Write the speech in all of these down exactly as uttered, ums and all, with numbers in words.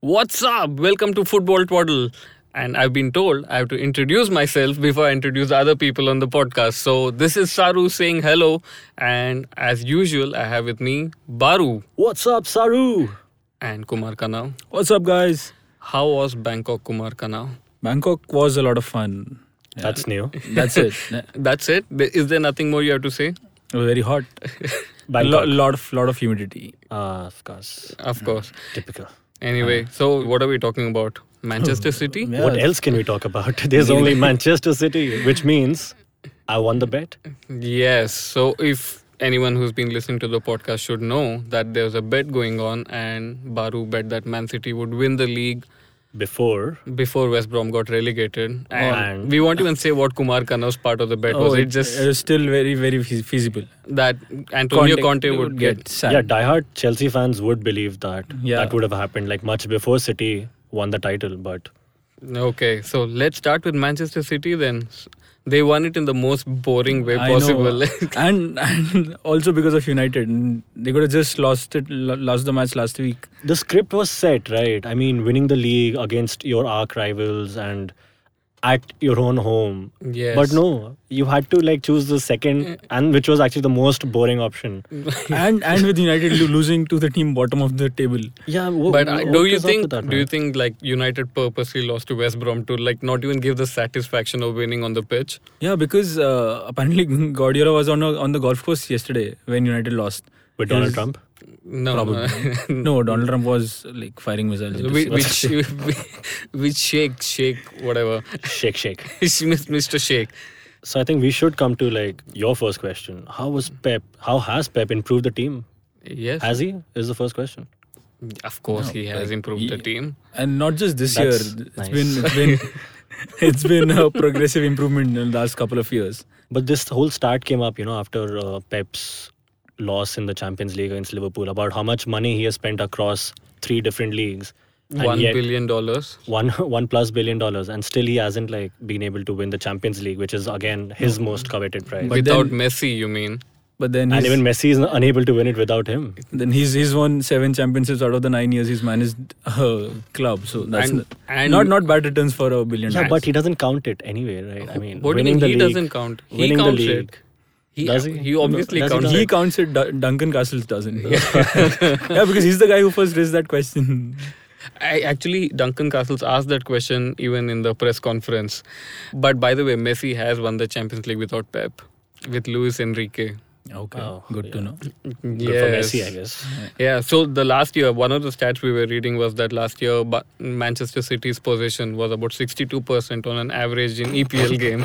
What's up? Welcome to Football Twaddle. And I've been told I have to introduce myself before I introduce other people on the podcast. So this is Saru saying hello. And as usual, I have with me Baru What's up, Saru? and Kumar Kanau. What's up, guys? How was Bangkok, Kumar Kanau? Bangkok was a lot of fun. Yeah, That's new. that's it. Yeah, That's it? Is there nothing more you have to say? it was very hot. Bangkok. Lo- lot of lot of humidity. Ah, of course. Of course. Typical. Anyway, so what are we talking about? Manchester City? Yeah. What else can we talk about? There's only Manchester City, which means I won the bet. Yes. So if anyone who's been listening to the podcast should know that there's a bet going on and Baru bet that Man City would win the league Before, before West Brom got relegated. And, and- we won't even say what Kumar Kanau's part of the bet was. Oh, It it, just it was still very very fe- feasible. that Antonio Conte, would get. sacked. yeah, diehard Chelsea fans would believe that Yeah. that would have happened like much before City won the title. But Okay, so let's start with Manchester City then. They won it in the most boring way I know. possible. and and also because of United, they could have just lost it, lo- lost the match last week. the script was set, right? I mean, winning the league against your arch rivals and at your own home. Yes. But no, you had to like choose the second, and which was actually the most boring option. and and with United lo- losing to the team bottom of the table. Yeah, wh- But wh- I- what do you is up with think that, do you man? think like United purposely lost to West Brom to like not even give the satisfaction of winning on the pitch? Yeah, because uh, apparently Guardiola was on a, on the golf course yesterday when United lost. with Donald His- Trump? No, Probably. no, Donald Trump was like firing missiles. into which, space. which, which Sheikh, Sheikh, whatever, Shake, shake. Mister Sheikh. So I think we should come to like your first question. How was Pep? How has Pep improved the team? Yes, Has he? Is the first question. of course No, he has like, improved the he- team. And not just this That's year. It's nice. been it's been it's been a progressive improvement in the last couple of years. But this whole start came up, you know, after uh, Pep's loss in the Champions League against Liverpool about how much money he has spent across three different leagues. And One yet- billion dollars. One one plus billion dollars, and still he hasn't like been able to win the Champions League, which is again his most coveted prize. But Without then- Messi, you mean? But then and he's, even Messi is unable to win it without him. then he's he's won seven championships out of the nine years he's managed a club. So that's And- n- and- not not bad returns for a billion. Yeah, dollars. but he doesn't count it anyway, right? I mean, What do you winning mean the he league, doesn't count? He winning the counts league. it. He, Does he? He obviously No, does he counts not? he it. counts it. Dun- Duncan Castles doesn't. yeah, because he's the guy who first raised that question. I actually Duncan Castles asked that question even in the press conference. But by the way, Messi has won the Champions League without Pep, with Luis Enrique. Okay, Oh, good yeah. to know. Good for Messi, I guess. Yeah, so the last year, one of the stats we were reading was that last year Ba- Manchester City's possession was about sixty-two percent on an average in E P L game.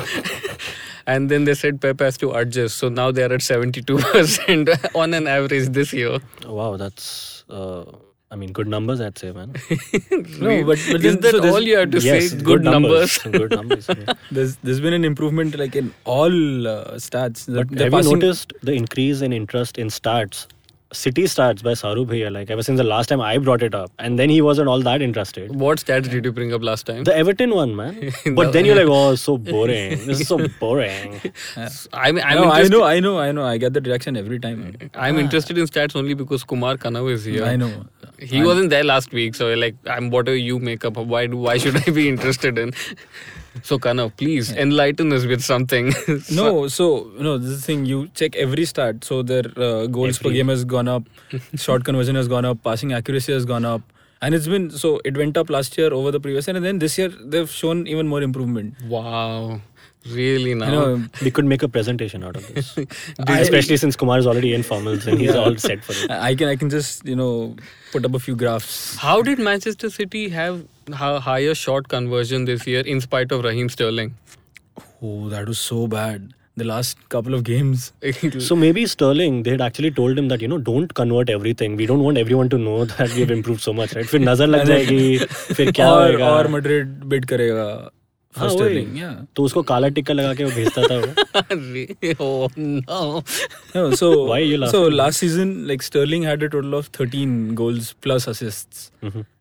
And then they said Pep has to adjust. So now they're at seventy-two percent on an average this year. Wow, that's, uh, I mean, good numbers, I'd say, man. No, but, but Is then- that so there's- all you have to yes, say? Good, numbers. good numbers. Yeah. There's there's been an improvement like in all uh, stats. The- But the have passing- you noticed the increase in interest in stats? City stats by Saru Bhaiya, like ever since the last time I brought it up, and then he wasn't all that interested. What stats did you bring up last time? The Everton one, man. But then you're like, oh, so boring. This is so boring. I mean, I'm no, I interested- know, I know, I know. I get the reaction every time. I'm interested in stats only because Kumar Kanau is here. I know. He I'm- wasn't there last week, so like, I'm whatever you make up. Why do? Why should I be interested in? So Kanau, please enlighten us with something. No, so you know this is the thing. You check every stat. So their uh, goals per Every- game has gone up, shot conversion has gone up, passing accuracy has gone up, and it's been so it went up last year over the previous year, and then this year they've shown even more improvement. Wow, really now? You know, We could make a presentation out of this. I- Especially since Kumar is already in formals and he's all set for it. I can I can just you know put up a few graphs. How did Manchester City have ha- higher shot conversion this year in spite of Raheem Sterling? Oh, that was so bad. The last couple of games. So maybe Sterling, they had actually told him that, you know, don't convert everything. We don't want everyone to know that we have improved so much, right? फिर नजर लग जाएगी, फिर क्या और होएगा? और Madrid bid करेगा for हाँ, Sterling. वही. Yeah. तो उसको काला टिक्का लगा के वो भेजता था वो. Oh no! No, so Why are you so laughing? last season like Sterling had a total of thirteen goals plus assists. Mhm.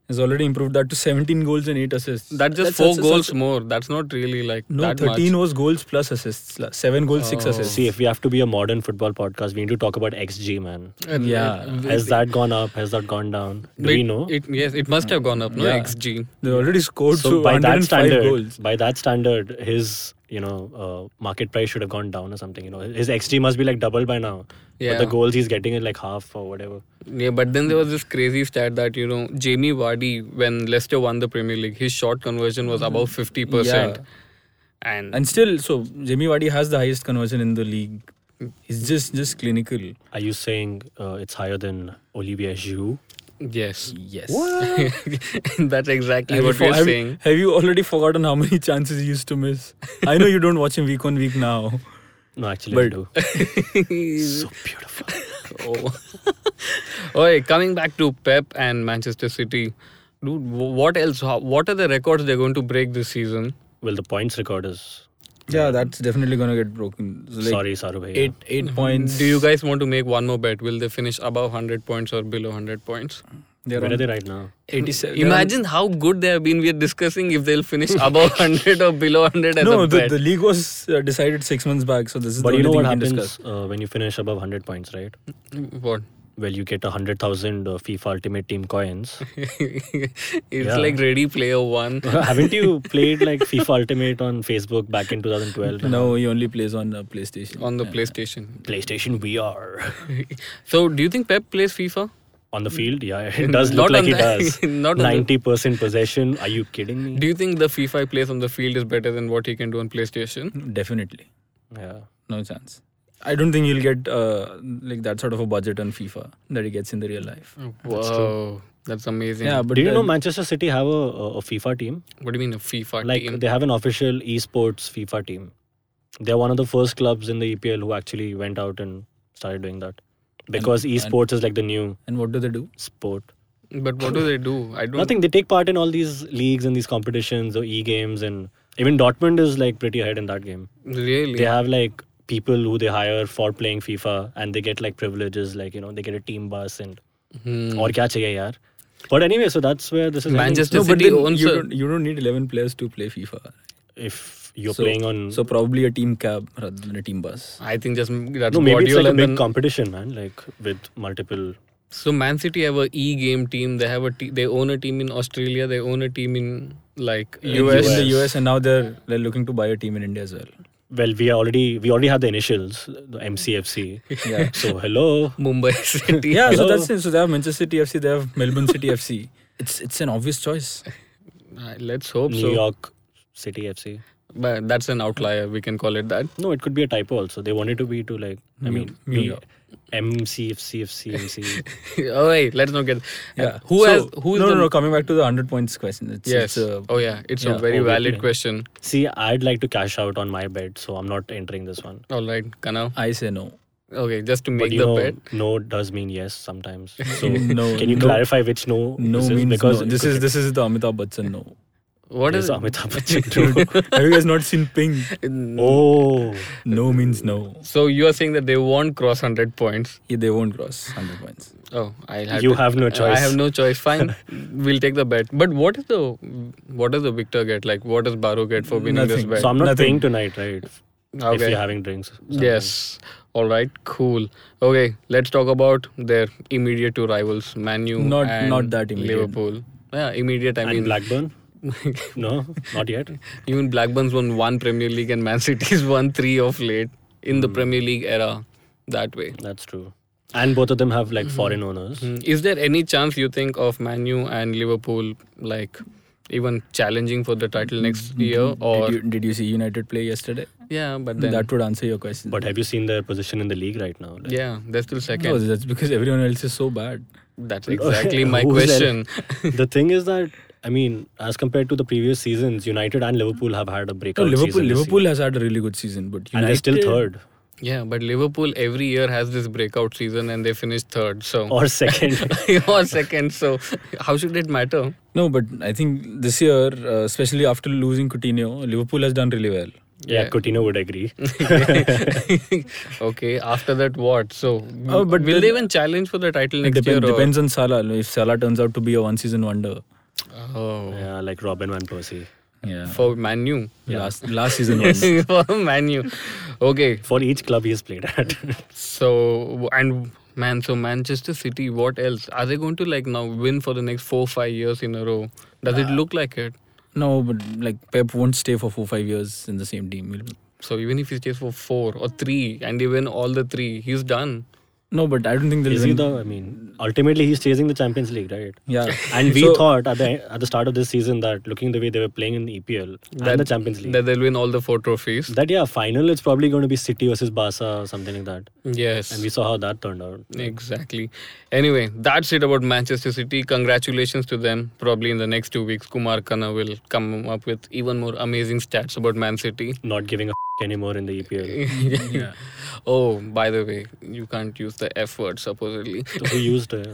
has already improved that to seventeen goals and eight assists. That's just That's four such a- goals such a- more. That's not really like No, that thirteen much. was goals plus assists. La- Seven goals, six Oh. assists. See, if we have to be a modern football podcast, we need to talk about X G, man. And Yeah. it- Has that gone up? Has that gone down? Do it- we know? It, yes, it must have gone up, no? Yeah. X G. They already scored So to by that one hundred five standard, goals. by that standard, his you know uh, market price should have gone down or something. You know, his X G must be like double by now. Yeah. But the goals he's getting is like half or whatever. Yeah, but then there was this crazy stat that, you know, Jamie Vardy, when Leicester won the Premier League, his shot conversion was above fifty percent. Yeah. And, And still, so Jamie Vardy has the highest conversion in the league. He's just just clinical. Are you saying uh, it's higher than Olivier Giroud? yes. Yes. That's exactly Have you, what for- we're have, you, saying. have you already forgotten how many chances he used to miss? I know you don't watch him week on week now. No, actually, I But- do. So beautiful. Oh. Okay, coming back to Pep and Manchester City. Dude, wh- what else? How, what are the records they're going to break this season? Well, the points record is. Yeah, that's definitely gonna get broken. So like Sorry, Saru bhai. eight eight points. Do you guys want to make one more bet? Will they finish above one hundred points or below one hundred points? They're Where on are they right now? eighty-seven. Imagine how good they have been. We are discussing if they'll finish above one hundred or below one hundred as No, a the, bet. the league was uh, decided six months back, so this is But the you know only what thing we can happens discuss. uh, when you finish above one hundred points, right? What? Well, you get one hundred thousand uh, FIFA Ultimate Team coins. It's Yeah. like Ready Player One. Haven't you played like FIFA Ultimate on Facebook back in twenty twelve? No, he only plays on uh, PlayStation. On the Yeah. PlayStation. PlayStation V R. So, do you think Pep plays FIFA? On the field, yeah, it does look Not like on he the- does. not on the- ninety percent possession. Are you kidding me? Do you think the FIFA he plays on the field is better than what he can do on PlayStation? Definitely, Yeah. no chance. I don't think he'll get uh, like that sort of a budget on FIFA that he gets in the real life. Wow, that's amazing. Yeah, but Do you know then- Manchester City have a, a, a FIFA team? What do you mean a FIFA Like team? they have an official esports FIFA team. They're one of the first clubs in the E P L who actually went out and started doing that. Because And- esports is like the new And what do they do? sport. But what do they do? I don't. Nothing. They take part in all these leagues and these competitions or e-games, and even Dortmund is like pretty ahead in that game. Really. They have like people who they hire for playing FIFA, and they get like privileges, like you know they get a team bus and Hmm. और क्या चाहिए यार. But anyway, so that's where this is heading. Manchester No, but City then owns you a- don't, you don't need eleven players to play FIFA. If you're So- playing on, So probably a team cab rather than a team bus. I think just that's no, maybe it's like Guardiola a and big then- competition, man. Like with multiple. So Man City have a e-game team. They have a te- they own a team in Australia. They own a team in like In U S. in the U S, and now they're they're looking to buy a team in India as well. Well, we are already we already have the initials, the M C F C. Yeah. So hello. Mumbai City. Yeah, so Hello. that's it. So they have Manchester City F C, they have Melbourne City F C. It's it's an obvious choice. Uh, Let's hope New so. York City F C. But that's an outlier. We can call it that. No, it could be a typo also. They wanted to be to like I New- mean New be York. M C F C F C M C. Oh wait, let's not get. Yeah. Who So- has who is no, the no, no. Coming back to the hundred points question. It's, Yes. It's, uh, oh yeah, it's a yeah, very valid obviously. question. See, I'd like to cash out on my bet, so I'm not entering this one. All right, Kana. I say no. Okay, just to But make you the know, bet. no does mean yes sometimes. So No, can you no. clarify which no? No this is? means because no. This is this is the Amitabh Bachchan no. What is is it? Amitabh Bachchan. No. Have you guys not seen Ping? Oh, No means no. So you are saying that they won't cross hundred points? Yeah, they won't cross hundred points. Oh, I have. you to, have no choice. I have no choice. Fine, we'll take the bet. But what is the what does the victor get? Like, what does Baro get for winning this Nothing. bet? So I'm not Nothing. paying tonight, right? If Okay. you're having drinks. something. Yes. All right. Cool. Okay. Let's talk about their immediate two rivals, Man U Not- and not that immediate. Liverpool. Yeah, immediate. I And mean, Blackburn? No, not yet. even Blackburn's won one Premier League and Man City's won three of late in the Hmm. Premier League era. That way. That's true. And both of them have like foreign owners. Mm. Is there any chance you think of Man U and Liverpool like even challenging for the title next year? Or did you, did you see United play yesterday? yeah, but then That would answer your question. But have you seen their position in the league right now? Like, yeah, they're still second. no, that's because everyone else is so bad. That's exactly my Who's question. the thing is that I mean, as compared to the previous seasons, United and Liverpool have had a No, breakout Liverpool season. this Liverpool season. has had a really good season, but United, And they're still third Yeah, but Liverpool every year has this breakout season and they finish third. So or second. or second. So how should it matter? No, but I think this year, uh, especially after losing Coutinho, Liverpool has done really well. yeah, Yeah. Coutinho would agree. Okay, after that what? So Oh, but will then- they even challenge for the title It next depends, year? or- depends on Salah. If Salah turns out to be a one-season wonder, Oh, Yeah, like Robin Van Persie. Yeah. for Man U. Last last season was. For Man U. Okay, For each club he's played at. so and man, so Manchester City. What else are they going to like now win for the next four five years in a row? Does it look like it? No, but like Pep won't stay for four five years in the same team. He'll- So even if he stays for four or three and they win all the three, he's done. No, but I don't think they'll Is he win. the? I mean, ultimately he's chasing the Champions League, right? Yeah. And we So- thought at the at the start of this season that looking the way they were playing in the E P L and the Champions League, That they'll win all the four trophies. that yeah, final it's probably going to be City versus Barca or something like that. Yes. And we saw how that turned out. Exactly. Anyway, that's it about Manchester City. Congratulations to them. Probably in the next two weeks, Kumar Khanna will come up with even more amazing stats about Man City. Not giving a f- anymore in the E P L. Yeah. Oh, by the way, you can't use the F word supposedly. So who used it?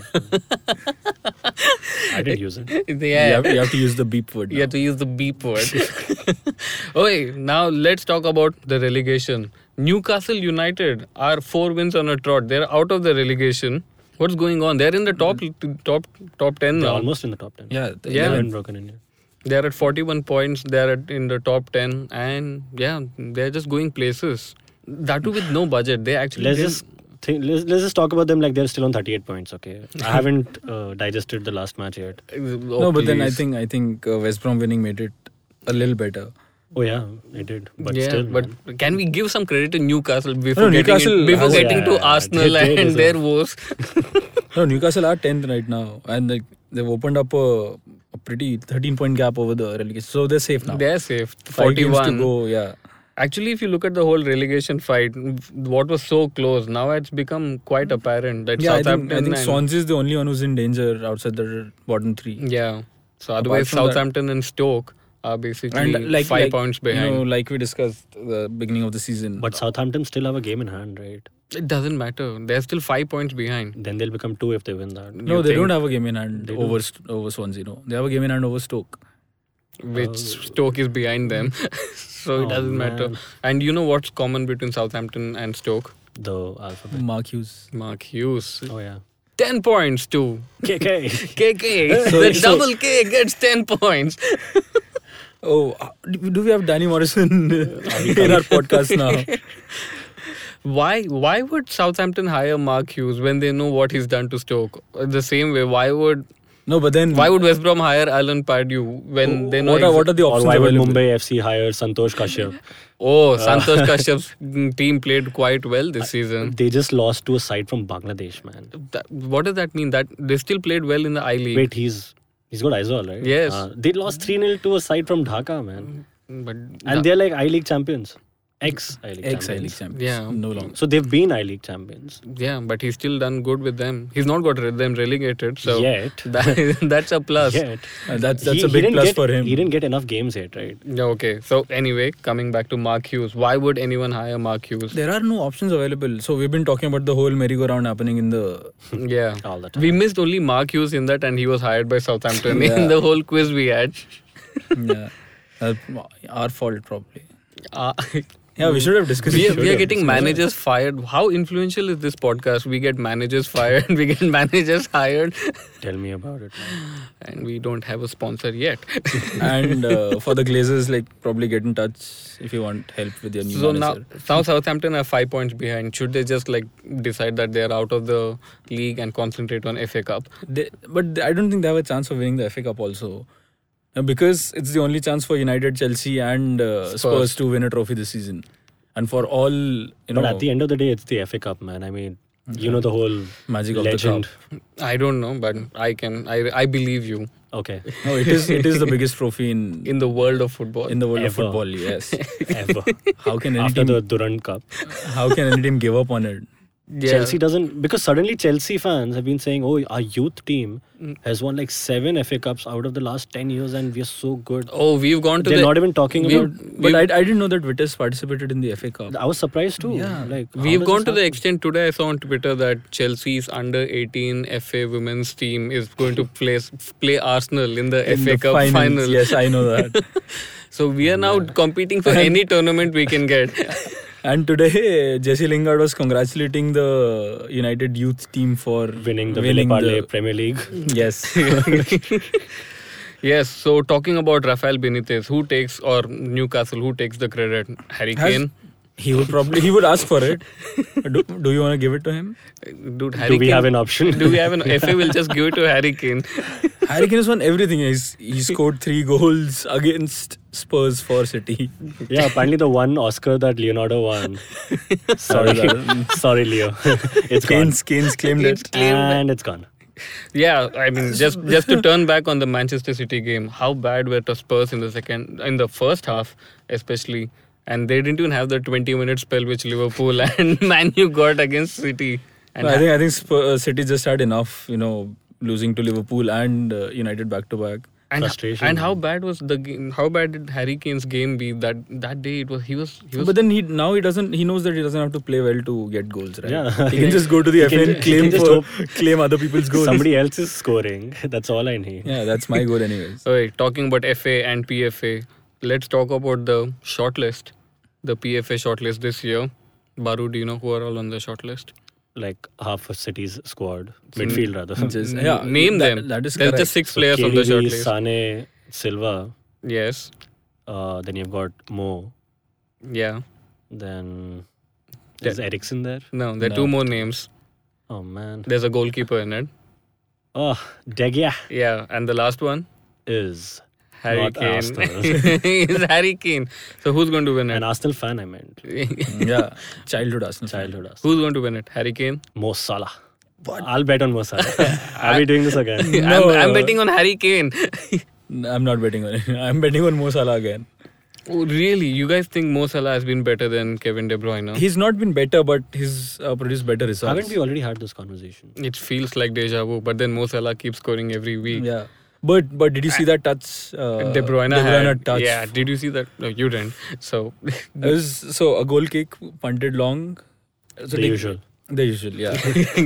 I didn't use it. You, Yeah. have, you have to use the beep word. You now. have to use the beep word. Okay, now let's talk about the relegation. Newcastle United are four wins on a trot. They're out of the relegation. What's going on? They're in the top top top ten They're now. almost in the top ten. Yeah. the Yeah. They eleven. haven't broken in yet. They're at forty-one points. They're at, in the top ten, and yeah, they're just going places. That too with no budget. They actually Let's didn't- just think, let's, let's just talk about them like they're still on thirty-eight points. Okay, I haven't uh, digested the last match yet. Oh, No, but then I please. think I think uh, West Brom winning made it a little better. Oh yeah, it did. But yeah, still, but man. can we give some credit to Newcastle before No, getting, Newcastle it, before has- getting Yeah, to yeah, Arsenal they- they and their deserve- woes? No, Newcastle are tenth right now, and like they've opened up a, a pretty thirteen point gap over the relegation, so they're safe now. They're safe. Five games to forty-one. go. Yeah. Actually, if you look at the whole relegation fight, what was so close, now it's become quite apparent that Yeah, I think, Southampton I think and, Swansea is the only one who's in danger outside the bottom three. yeah. So otherwise, from that- Southampton and Stoke are basically And like five like, points behind. You know, like we discussed at the beginning of the season. but Southampton still have a game in hand, right? It doesn't matter. They're still five points behind. Then they'll become two if they win that. no, you they think- don't have a game in hand They over St- over Swansea. No, they have a game in hand over Stoke. Which Oh. Stoke is behind them. So it Oh, doesn't matter. man. And you know what's common between Southampton and Stoke? The alphabet. Mark Hughes. Mark Hughes. Oh yeah. ten points too. K K. K K. So- the so- double K gets ten points. Oh, uh, do do we have Danny Morrison in our podcast now? Why why would Southampton hire Mark Hughes when they know what he's done to Stoke? The same way, why would No, but then why would West Brom hire Alan Pardew when they know what are what are the Or options why would available? Mumbai F C hire Santosh Kashyap? Oh, Santosh Kashyap's team played quite well this season. They just lost to a side from Bangladesh, man. That, what does that mean? That they still played well in the I League. Wait, he's he's got Aizawl, right? Yes. Uh, they lost three nil to a side from Dhaka, man. But And they're like I League champions. Ex I League Ex I champions. League champions. Yeah. No longer. So they've been I League champions. yeah, but he's still done good with them. He's not got re- them relegated, so Yet. that, that's a plus. Yet. Uh, that's that's He- a he big didn't plus get- for him. He didn't get enough games yet, right? Yeah, okay. So anyway, coming back to Mark Hughes, why would anyone hire Mark Hughes? There are no options available. So we've been talking about the whole merry-go-round happening in the. Yeah. All the time. We missed only Mark Hughes in that, and he was hired by Southampton Yeah. in the whole quiz we had. Yeah, uh, our fault probably. Uh, Yeah, we should have discussed. we, it. are, we are getting managers fired. How influential is this podcast? We get managers fired, we get managers hired, Tell me about it, man. and we don't have a sponsor yet. And uh, for the Glazers, like probably get in touch if you want help with your new So now, manager. now Southampton are five points behind. Should they just like decide that they are out of the league and concentrate on F A Cup? They, but I don't think they have a chance of winning the F A Cup also. Uh, Because it's the only chance for United, Chelsea, and uh, Spurs. Spurs. to win a trophy this season. And for all, you know, But at the end of the day, it's the F A Cup, man. I mean, you know the whole magic of legend. the cup. I don't know, but I can. I I believe you Okay. No, it is it is the biggest trophy in in the world of football. in the world of Ever. football. Yes. Ever. How can any After team the Durant Cup. how can any team give up on it? Yeah. Chelsea doesn't, because suddenly Chelsea fans have been saying, oh, our youth team has won like seven F A Cups out of the last ten years and we're so good. Oh, we've gone to They're the. not even talking we- about. But I, We've- I didn't know that Vitesse participated in the F A Cup. I was surprised too. Yeah. Like, how We've does gone this to the happen? extent today. I saw on Twitter that Chelsea's under eighteen F A women's team is going to play play Arsenal in the In F A the Cup finals. final. Yes, I know that. So we are now competing for any tournament we can get. And today, Jesse Lingard was congratulating the United youth team for winning the winning Ville Parle the- Premier League. Yes. Yes, so talking about Rafael Benitez, who takes, or Newcastle, who takes the credit? Harry Has- Kane? He would probably he would ask for it. Do, do you want to give it to him? Dude, Harry Do we Kane, have an option? Do we have an F A will just give it to Harry Kane. Harry Kane has won everything. He's he scored three goals against Spurs for City. Yeah, apparently the one Oscar that Leonardo won. Sorry, sorry, Leo. It's gone. Kane's Kane's claimed It's it. claimed that- And it's gone. Yeah, I mean, just just to turn back on the Manchester City game, how bad were the Spurs in the second, in the first half, especially, and they didn't even have the twenty minute spell which Liverpool and Man U got against City. And No, I think I think Spurs, uh, City just had enough, you know, losing to Liverpool and uh, United back to back. and, frustration. and how bad was the game? How bad did Harry Kane's game be that that day? It was he was he was. But then he now he doesn't he knows that he doesn't have to play well to get goals, right? Yeah. He can just go to the He F A can and ju- he claim can just for, hope claim other people's goals. Somebody else is scoring. That's all I need. Yeah, that's my goal anyways. Okay, talking about F A and P F A, let's talk about the shortlist, the P F A shortlist this year. Baru, do you know who are all on the shortlist? Like half of City's squad, midfield rather. Just, N- yeah, name that- them. That is There's correct. just six So players on the K D B, shortlist. Sane, Silva. Yes. Uh, then you've got Mo. Yeah. Then is Ericsson there? No, there are No. two more names. Oh man. There's a goalkeeper in it. Oh, De Gea Yeah, and the last one, is Harry Not Kane. Arsenal. It's Harry Kane. So who's going to win an it? Arsenal fan. I meant Yeah, childhood Arsenal. fan. childhood Arsenal. Who's going to win it? Harry Kane. Mo Salah. I'll bet on Mo Salah. Are we doing this again? No. I'm, I'm betting on Harry Kane. I'm not betting on it. I'm betting on Mo Salah again. Oh, really? You guys think Mo Salah has been better than Kevin De Bruyne? He's not been better, but he's uh, produced better results. Haven't we already had this conversation? It feels like deja vu, but then Mo Salah keeps scoring every week. Yeah. But but did you see that touch? Uh, De Bruyne, De Bruyne had, touch. Yeah, did you see that? No, you didn't. So, It was, so a goal kick punted long. So The they- usual. The usual, yeah.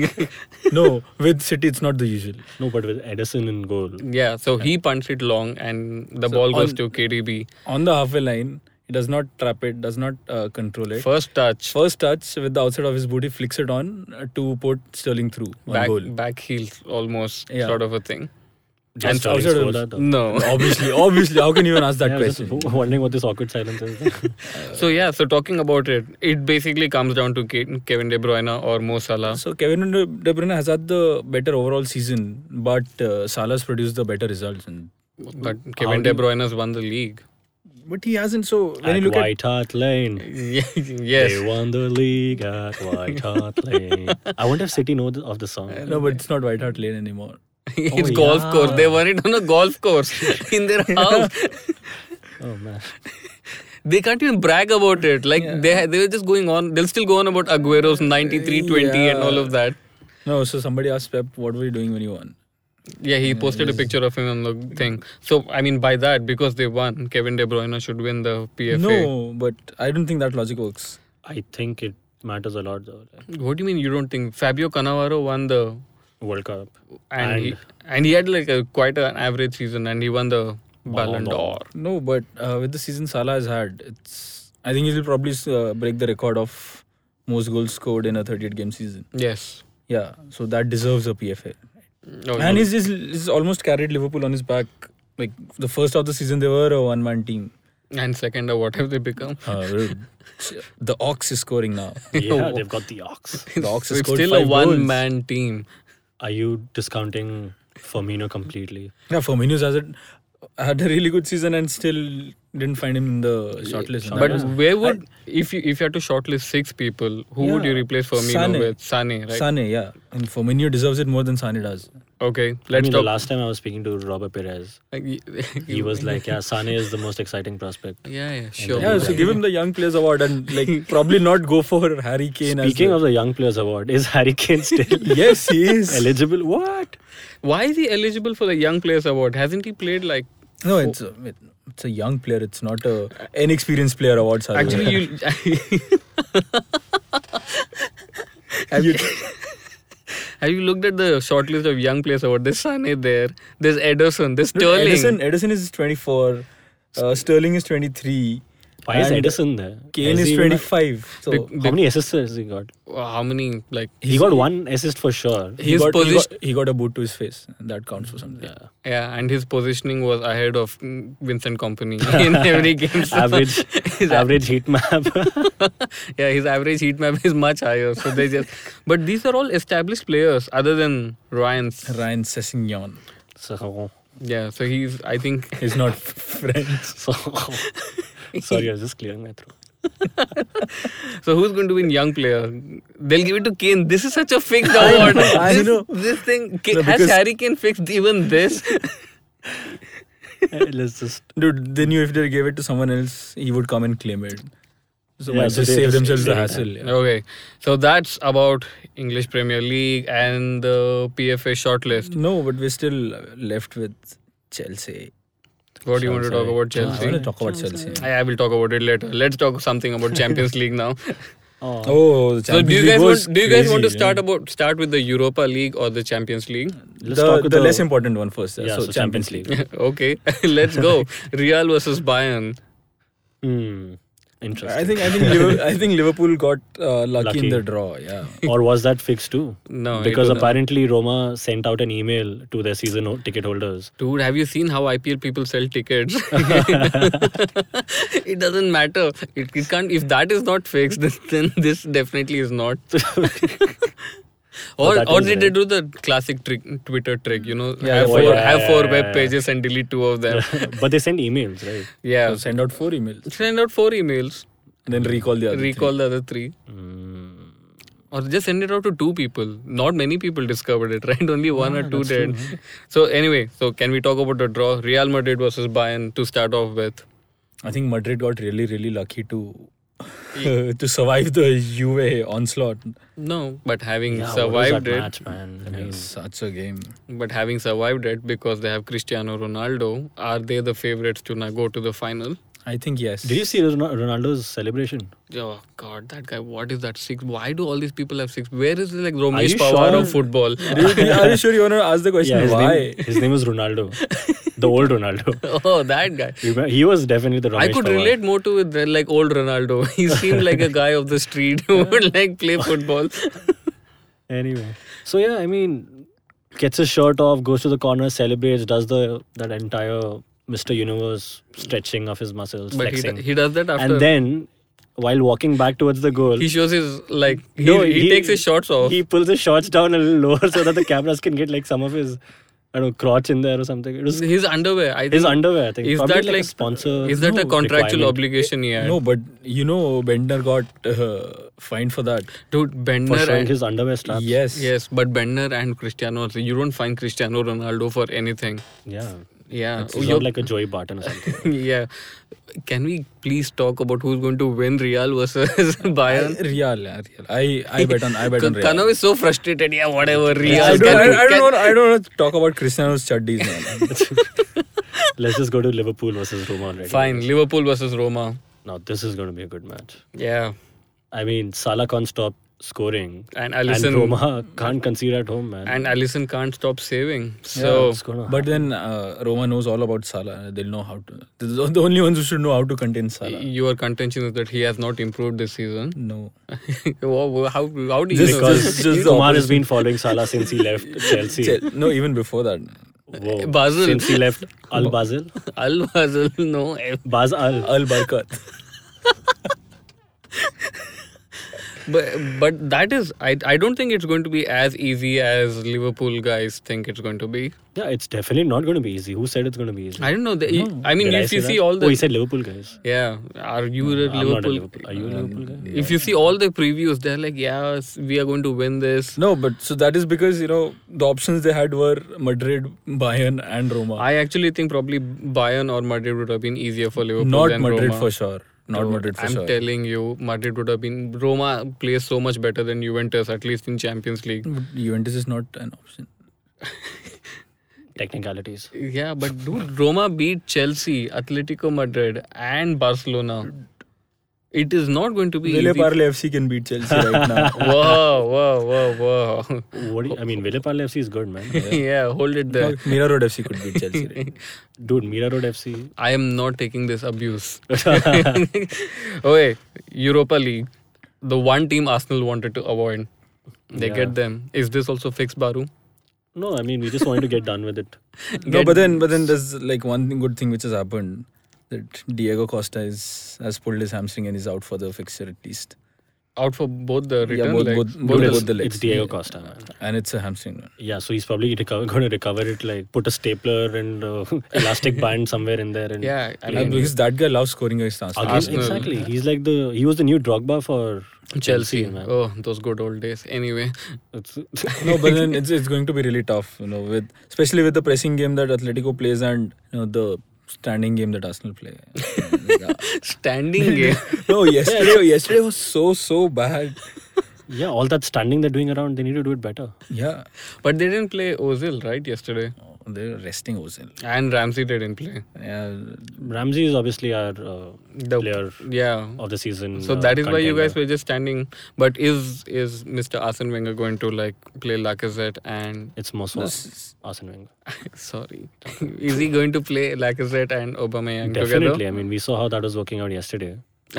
No, with City it's not the usual. No, but with Edison in goal. yeah, so he punched it long and the So ball goes on- to K D B. On the halfway line, he does not trap it, does not uh, control it. First touch, First touch with the outside of his booty, flicks it on uh, to put Sterling through on back, goal. back heels almost, Yeah. sort of a thing. Just And Sterling outside scored of- that, though. No. Obviously, obviously, how can you even ask that Yeah, I was question? just wondering what this awkward silence is. So, yeah, so talking about it, it basically comes down to Ke- Kevin De Bruyne or Mo Salah. So Kevin De De Bruyne has had the better overall season, but uh, Salah's produced the better results. And, But How Kevin do De you- Bruyne has won the league. but he hasn't. So when At you look White Hart Lane. yes. They won the league at White Hart Lane. I wonder if City know th- of the song. at no, but it's not White Hart Lane anymore. it's Oh, golf yeah. course. They won it on a golf course in their house. Oh man. They can't even brag about it. Like Yeah. they they were just going on. They'll still go on about Aguero's ninety-three twenty and all of that. No, so somebody asked Pep, "What were you doing when you won?" Yeah, he posted a picture of him on the thing. So I mean, by that, because they won, Kevin De Bruyne should win the P F A. No, but I don't think that logic works. I think it matters a lot though. Like, What do you mean you don't think Fabio Cannavaro won the World Cup. and, And- he and he had like a quite an average season and he won the Ballon Ballon d'Or. No, but uh, with the season Salah has had, it's. I think he will probably uh, break the record of most goals scored in a thirty-eight game season. Yes. Yeah, so that deserves a P F A. Oh, And no. he's, he's, he's almost carried Liverpool on his back. Like the first of the season, they were a one-man team. and second, uh, what have they become? Uh, the Ox is scoring now. Yeah, they've got the Ox. The Ox So has it's scored still a five goals. one-man team. Are you discounting Firmino completely? Yeah, Firmino's has it, had a really good season and still didn't find him in the shortlist. Short- But Yeah. where would if you if you had to shortlist six people, who would Yeah. you replace Firmino Sane. with? Sane, right? Sane, yeah. And Firmino deserves it more than Sane does. Okay, I let's mean, talk. the last time I was speaking to Robert Perez, he was like, "Yeah, Sane is the most exciting prospect." yeah, yeah, sure. Yeah, so give him the Young Players Award and like probably not go for Harry Kane. Speaking as of the Young Players Award, is Harry Kane still the, yes, he is. eligible? What? Why is he eligible for the Young Players Award? Hasn't he played like? No, it's a, it's a young player. It's not a inexperienced player award. Saru. Actually, you have you have you looked at the shortlist of Young Players Award? There's Sane there. There's Ederson. There's Look, Sterling. Edison, Edison is twenty-four. Uh, Sterling is twenty-three. Why is And Edison there? Kane Has is he even- twenty-five. So Big- How many assists has he got? How many like He got one assist for sure. he his got, he, position? got, he got a boot to his face. That counts for something. Yeah. Yeah, and his positioning was ahead of mm, Vincent Company in every game. So Average, his average heat map. yeah, his average heat map is much higher. So they just, but these are all established players other than Ryan's. Ryan Sessegnon so, Yeah, so he's I think is not French. so sorry, I was just clearing my throat. so. Who's going to win young player? They'll give it to Kane. This is such a fixed award. I this, know. this thing Ka- No, has because- Harry Kane fixed even this? Eh, Let's just. Dude, they knew if they gave it to someone else, he would come and claim it. So Yeah, might so just they save just themselves the saved hassle. time. Yeah. Okay, so that's about English Premier League and the P F A shortlist. No, but we're still left with Chelsea. What do you want to talk Chelsea. about I Chelsea? want to talk about Chelsea. I, I will talk about it later. Let's talk something about Champions League now. Oh, Oh, the So Champions do you League guys was want do you guys want to crazy, start yeah. about start with the Europa League or the Champions League? let's the, talk with the the less important one first. Yeah, so, so Champions League. Okay, let's go. Real versus Bayern. Hmm. Interesting. I think I think Liverpool, I think Liverpool got uh, lucky, Lucky. in the draw. Yeah. Or was that fixed too? No, it Because was- apparently Roma sent out an email to their season ho- ticket holders. Dude, have you seen how I P L people sell tickets? It doesn't matter. It, it can't. If that is not fixed, then, then this definitely is not. Or, that or is did they right. do the classic trick, Twitter trick? You know, Yeah, have oh, four, yeah, have yeah, four yeah, web yeah. pages and delete two of them. But they sent emails, right? Yeah, So send out four emails send out four emails. and then recall the other. Recall three. the other three. Mm. Or just send it out to two people. Not many people discovered it, right? Only one Ah, or two that's did. true. So anyway, so can we talk about the draw? Real Madrid versus Bayern to start off with. I think Madrid got really really lucky to to survive the Juve onslaught. No, but having Yeah, what was survived that it, match, man? I mean, It's such a game. but having survived it because they have Cristiano Ronaldo, are they the favorites to now go to the final? I think yes. did you see Ron- Ronaldo's celebration? Oh God, that guy! What is that six? Why do all these people have six? Where is like Are Ramesh you Pawar sure? of football? Dude, are you sure you want to ask the question? Yeah, his Why? name, his name was Ronaldo, the old Ronaldo. Oh, that guy! You remember- He was definitely the Ramesh I could Pawar. relate more to with the, like old Ronaldo. He seemed like a guy of the street who would like play football. Anyway, so yeah, I mean, gets his shirt off, goes to the corner, celebrates, does the that entire Mister Universe stretching of his muscles, But he, flexing, he does that after. and then while walking back towards the goal, he shows his like he, No, he, he- takes his shorts off. he pulls his shorts down a little lower so that the cameras can get like some of his, I don't know, crotch in there or something. It was his underwear. I think, his underwear. I think is Probably that like, like a sponsor? Is that a No, contractual requirement. obligation he had? No, but you know Bender got uh, fined for that. Dude, for Bender showing and his underwear straps? Yes. yes, but Bender and Cristiano, you don't find Cristiano Ronaldo for anything. Yeah. Yeah, It's You- not like a Joey Barton or something. yeah. Can we please talk about who's going to win Real versus Bayern? I, Real, yeah, Real. I I bet on I bet on Real. Kanav is so frustrated. Yeah, whatever. Real. I don't, Can I, you- I don't can- want I don't want to talk about Cristiano's chuddies, man. Let's just go to Liverpool versus Roma already. Fine, Liverpool versus Roma. Now this is going to be a good match. Yeah, I mean, Salah can't stop scoring, and and Alisson Roma can't concede at home, man. and Alisson can't stop saving. So It's gonna But then uh, Roma knows all about Salah. They'll know how to. They're the only ones who should know how to contain Salah. your contention is that he has not improved this season. No. Wow, how how do you Just- know because just- just the Kumar has opposite. been following Salah since he left Chelsea. Chel- No, even before that. Whoa. Basel. Since he left Al Basel, Al Basel, no. eh, Baz Al. Al Barkat. But but that is I I don't think it's going to be as easy as Liverpool guys think it's going to be. Yeah, it's definitely not going to be easy. Who said it's going to be easy? I don't know. The, No. I mean, Did I if you say see that? all the Oh, he said Liverpool guys. yeah, are you a I'm not a Liverpool? Liverpool. Are you a Liverpool guy? If you see all the previews, they're like, yeah, we are going to win this. No, but so that is because, you know, the options they had were Madrid, Bayern, and Roma. I actually think probably Bayern or Madrid would have been easier for Liverpool Not than Madrid Roma. for sure. Not So, Madrid for I'm sure. telling you, Madrid would have been. Roma plays so much better than Juventus, at least in Champions League. But Juventus is not an option. Technicalities. Yeah, but dude, Roma beat Chelsea, Atletico Madrid, and Barcelona. It is not going to be Vile easy. Parle F C can beat Chelsea right now. Whoa, whoa, whoa, whoa. What do you, I mean, Vile Parle F C is good, man. Yeah, hold it there. Mira Road F C could beat Chelsea right now. Dude, Mira Road F C. I am not taking this abuse. Okay, Europa League. The one team Arsenal wanted to avoid. They Yeah. get them. Is this also fixed, Baru? No, I mean, we just wanted to get done with it. No, Get- but then but then there's like one thing, good thing which has happened, that Diego Costa is has pulled his hamstring and is out for the fixture at least. Out for both the return both- legs? both- Both both the- the- legs. It's Diego Yeah. Costa, man. And it's a hamstring one. Yeah, so he's probably recover, going to recover it, like put a stapler and uh, elastic band somewhere in there. And Yeah, I Yeah, mean, because that guy loves scoring against Arsenal. Again, Arsenal. exactly. He's like the he was the new Drogba for Chelsea. man. Oh, those good old days. Anyway, It's, No, but then it's it's going to be really tough, you know, with especially with the pressing game that Atletico plays and you know the standing game that Arsenal play. Yeah. standing game. No, yesterday yesterday was so so bad. yeah, all that standing they're doing around, they need to do it better. Yeah, But they didn't play Ozil, right, yesterday? oh, they're resting Ozil. And Ramsey didn't play. Yeah, Ramsey is obviously our uh, The- player Yeah. of the season. So uh, that is why you contender. guys were just standing. But is is Mister Arsene Wenger going to like play Lacazette and It's Moswa, This- Arsene Wenger. sorry, is he going to play Lacazette and Aubameyang Definitely. together? I mean, we saw how that was working out yesterday.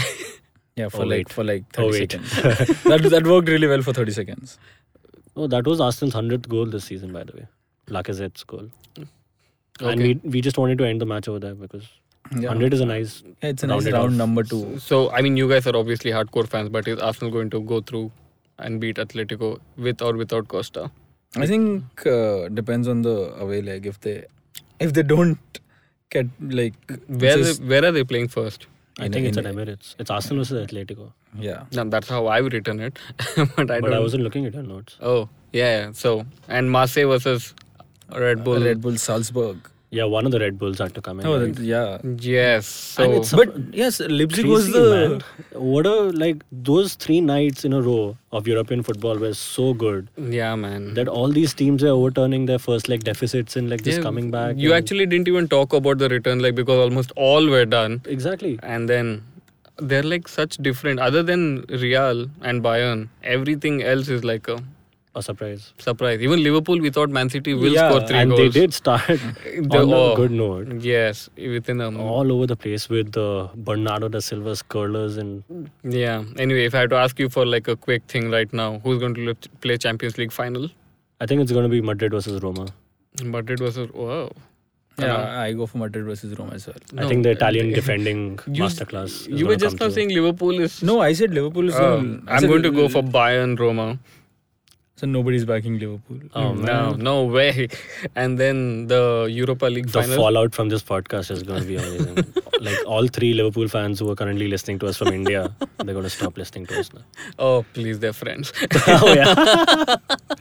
yeah, for Oh, like wait. for like Oh, thirty wait. seconds. that that worked really well for thirty seconds. Oh, that was Arsenal's hundredth goal this season, by the way. Lacazette's goal. And Okay. we we just wanted to end the match over there because Yeah. hundred is a nice. Yeah, it's a nice rounded round off. number two. So I mean, you guys are obviously hardcore fans, but is Arsenal going to go through and beat Atletico with or without Costa? I think uh, depends on the away leg. If they if they don't get like Where just- they, where are they playing first? I In- think it's in- at Emirates. It's Arsenal versus Atletico. yeah. No, that's how I've written it. but I But don't. I wasn't looking at your notes. Oh yeah, yeah. So and Marseille versus Red Bull. Red Bull Salzburg. Yeah, one of the Red Bulls had to come in. Oh, right? that- yeah. Yes. So And it's But yes, Leipzig was Crazy, the man. What a like those three nights in a row of European football were so good yeah, man. that all these teams are overturning their first leg deficits and like just Yeah, coming back. You and- actually didn't even talk about the return leg because almost all were done, exactly. and then they're like such different. Other than Real and Bayern, everything else is like a A surprise. surprise. Even Liverpool, we thought Man City will Yeah, score three and goals. they did start The- on oh, a good note. Yes, within a All over the place with the Bernardo da Silva's curlers and yeah. Anyway, if I had to ask you for like a quick thing right now, who's going to lift- play Champions League final? I think it's going to be Madrid versus Roma. Madrid versus wow. yeah. I go for Madrid versus Roma as well. I No, think the uh, Italian they- defending You- masterclass. is You were gonna just come now through. saying Liverpool is. No, I said Liverpool is. Oh, gonna- I I'm said going to go L- for Bayern Roma. So nobody's backing Liverpool. Oh, no, man. no way. And then the Europa League The final. fallout from this podcast is going to be amazing. Like all three Liverpool fans who are currently listening to us from India, they're going to stop listening to us now. Oh, please, they're friends. oh yeah.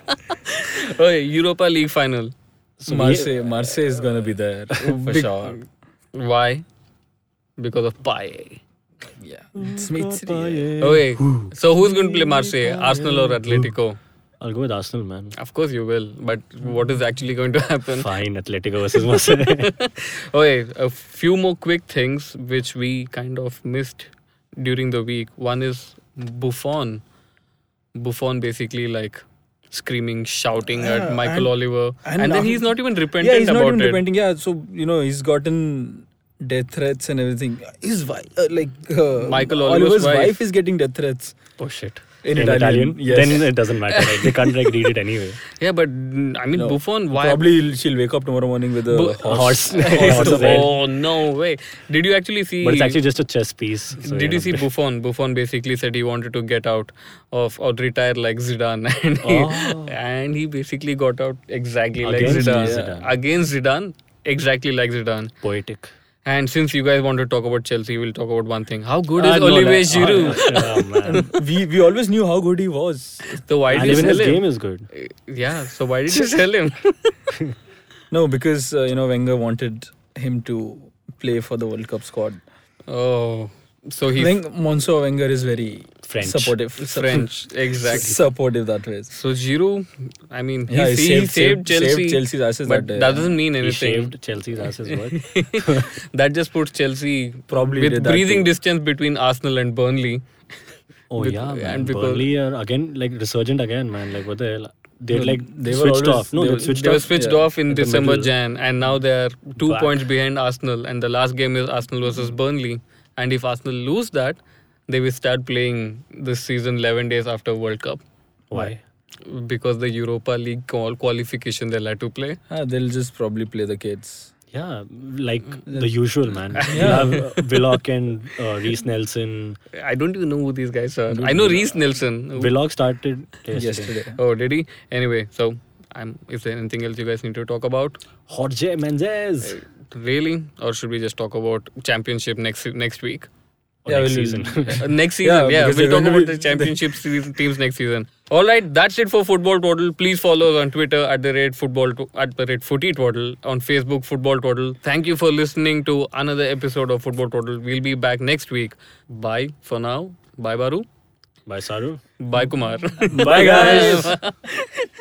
Okay, Europa League final. So Marseille, Marseille is gonna be there for Big- sure. Why? Because of Paye. Yeah, it's it's really- Okay, so who's going to play Marseille? Arsenal or Atletico? I'll go with Arsenal, man. Of course you will, but what is actually going to happen? Fine, Atletico versus Marseille. Okay, a few more quick things which we kind of missed during the week. One is Buffon. Buffon basically like screaming, shouting Yeah, at Michael and- Oliver, and, and then af- he's not even repentant yeah, he's about not even it. repenting. Yeah, so you know he's gotten death threats and everything. His wife, uh, like uh, Michael Oliver's wife. wife. is getting death threats oh shit. in, In Italian. Italian? Yes. Then it doesn't matter. Right? They can't like read it anyway. Yeah, but mm, I mean No, Buffon. Why? Probably she'll wake up tomorrow morning with a Bu- horse. horse. Horse's head. Oh no way! Did you actually see? But it's actually just a chess piece. so, Did you know. see Buffon? Buffon basically said he wanted to get out of or retire like Zidane, and he, Oh. and he basically got out exactly Against like Zidane. Zidane. Against Zidane, exactly like Zidane. Poetic. And since you guys want to talk about Chelsea, we'll talk about one thing. How good Ah, is no, Olivier that- Giroud? Oh, man. we we always knew how good he was. So why And did you even sell his him? game is good. Yeah. So why did you sell him? No, because uh, you know Wenger wanted him to play for the World Cup squad. Oh, So I he think Monso Wenger is very French. supportive. French, exactly. Supportive that way. So Giroud, I mean, he, Yeah, he saved, saved, Chelsea, saved Chelsea's asses but that day. that doesn't mean He anything. shaved Chelsea's asses. What? That just puts Chelsea Probably with did that breathing too. distance between Arsenal and Burnley. Oh With- yeah, and man. because- Burnley are again like resurgent again, man. Like what the hell? They No, like they were switched always- off. No, they they, were- switched They were off. switched yeah, off in in the December, middle. Jan, and now they're two Back. points behind Arsenal. And the last game is Arsenal versus Burnley. And if Arsenal lose that, they will start playing this season eleven days after World Cup Why? because the Europa League qual- qualification they'll have to play. Ah, they'll just probably play the kids. Yeah, like the usual, man. You Yeah. have uh, Willock and uh, Reese Nelson. I don't even know who these guys are. Don't I know know. Reese Nelson. Willock started yesterday. Yesterday. Oh, did he? Anyway, so I'm. Is there anything else you guys need to talk about? Jorge Mendes. Really, or should we just talk about championship next next week? Or Yeah, next we'll- season. Uh, next season, Yeah, yeah, because we'll they're talk going to about be- the championship season teams next season. All right, that's it for Football Total. Please follow us on Twitter at the rate football to, at the rate footy total, on Facebook Football Total. Thank you for listening to another episode of Football Total. We'll be back next week. Bye for now. Bye Baru. Bye, Saru. Bye Kumar. Bye, guys.